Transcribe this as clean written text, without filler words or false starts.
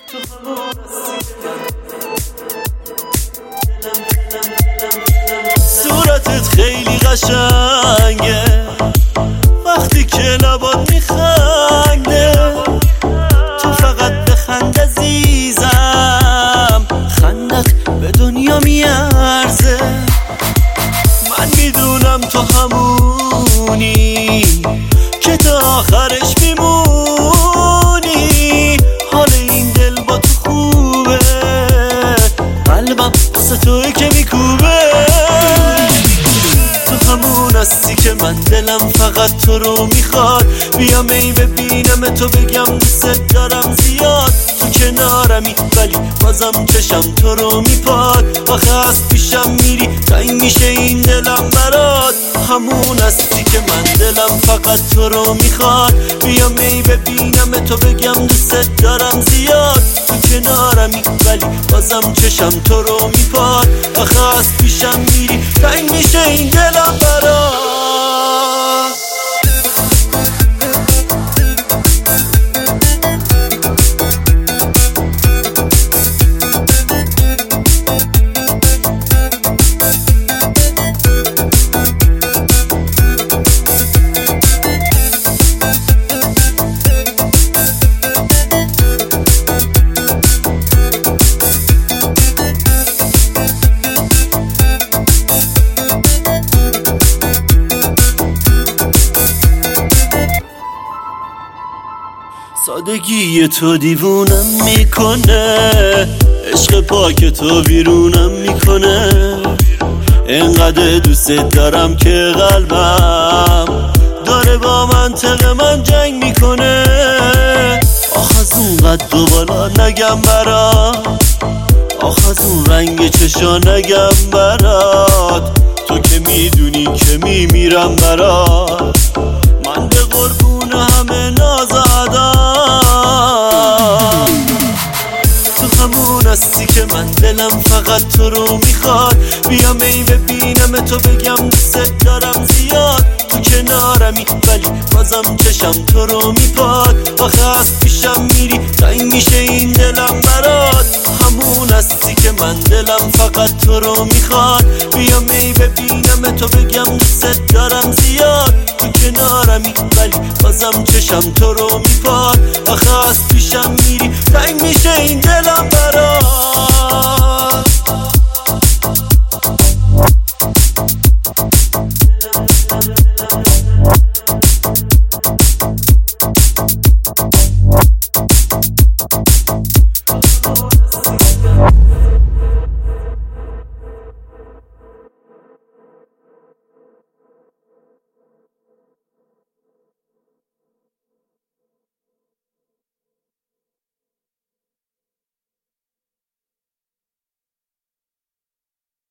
صورتت خیلی قشنگه وقتی که لبات میخنده، تو فقط بخند عزیزم، خندت به دنیا میارزه. من میدونم تو همونی که تا آخرش میمونی، حال این دل با تو خوبه، قلبم واسه توی که میکوبه. تو همون هستی که من دلم فقط تو رو میخواد، بیام ای ببینم تو بگم دوست دارم زیاد. تو کنارمی ولی بازم چشم تو رو میپاد، آخه از پیشم میری تنگ میشه این دلم برات. همون هستی که من دلم فقط تو رو میخواد، بیام ای ببینم تو بگم دوست دارم زیاد. تو کنارمی ولی بازم چشم تو رو میپاد، آخه از پیشم میری تنگ میشه این دلم برات. سادگی تو دیوونم میکنه، عشق پاک تو بیرونم میکنه. اینقدر دوست دارم که قلبم داره با منطق من جنگ میکنه. آخ از اون قد و بالا نگم برات، آخ از اون رنگ چشا نگم برات، تو که میدونی که میمیرم برات. من به قربون همه نازادم، تو همون هستی که من دلم فقط تو رو میخواد، بیام ای ببینم تو بگم دوست دارم زیاد. تو کنارمی ولی بازم چشم تو رو میپاد، آخه از پیشم میری تنگ میشه این دلم برات. همون هستی که من دلم فقط تو رو میخواد، بیام ای ببینم تو بگم دوست دارم زیاد. تو کنارمی ولی بازم چشم تو رو میپاد، آخه از پیشم میری تنگ میشه این دلم برات.